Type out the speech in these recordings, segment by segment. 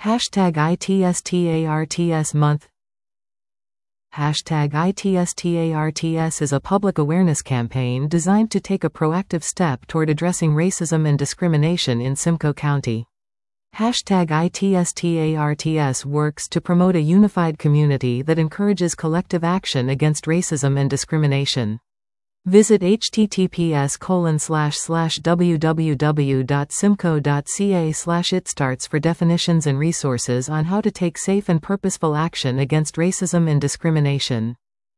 Hashtag ITSTARTS month. Hashtag ITSTARTS is a public awareness campaign designed to take a proactive step toward addressing racism and discrimination in Simcoe County. Hashtag ITSTARTS works to promote a unified community that encourages collective action against racism and discrimination. Visit https://www.simcoe.ca/itstarts for definitions and resources on how to take safe and purposeful action against racism and discrimination.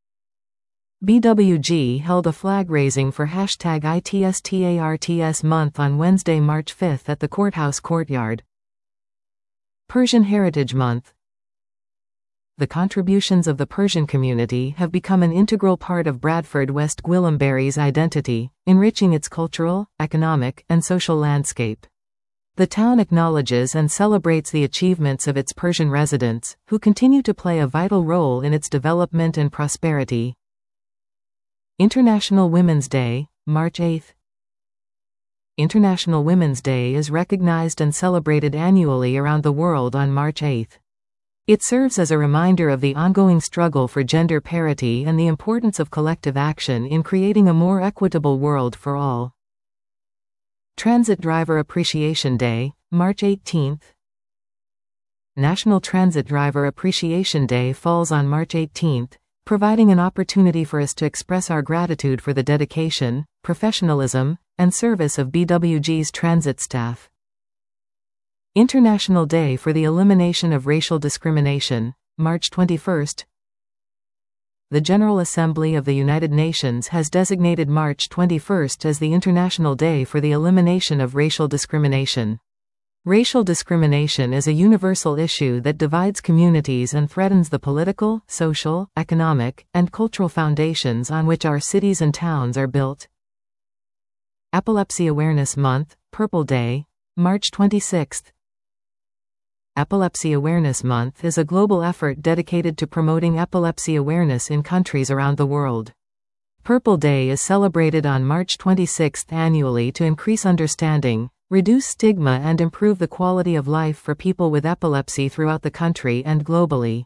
BWG held a flag raising for hashtag ITSTARTS month on Wednesday, March 5 at the courthouse courtyard. Persian Heritage Month. The contributions of the Persian community have become an integral part of Bradford West Gwillimbury's identity, enriching its cultural, economic, and social landscape. The town acknowledges and celebrates the achievements of its Persian residents, who continue to play a vital role in its development and prosperity. International Women's Day, March 8. International Women's Day is recognized and celebrated annually around the world on March 8. It serves as a reminder of the ongoing struggle for gender parity and the importance of collective action in creating a more equitable world for all. Transit Driver Appreciation Day, March 18. National Transit Driver Appreciation Day falls on March 18, providing an opportunity for us to express our gratitude for the dedication, professionalism, and service of BWG's transit staff. International Day for the Elimination of Racial Discrimination, March 21. The General Assembly of the United Nations has designated March 21 as the International Day for the Elimination of Racial Discrimination. Racial discrimination is a universal issue that divides communities and threatens the political, social, economic, and cultural foundations on which our cities and towns are built. Epilepsy Awareness Month, Purple Day, March 26. Epilepsy Awareness Month is a global effort dedicated to promoting epilepsy awareness in countries around the world. Purple Day is celebrated on March 26 annually to increase understanding, reduce stigma, and improve the quality of life for people with epilepsy throughout the country and globally.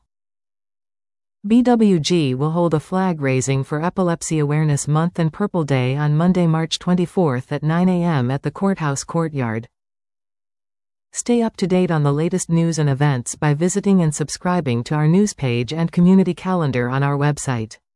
BWG will hold a flag raising for Epilepsy Awareness Month and Purple Day on Monday, March 24 at 9 a.m. at the courthouse courtyard. Stay up to date on the latest news and events by visiting and subscribing to our news page and community calendar on our website.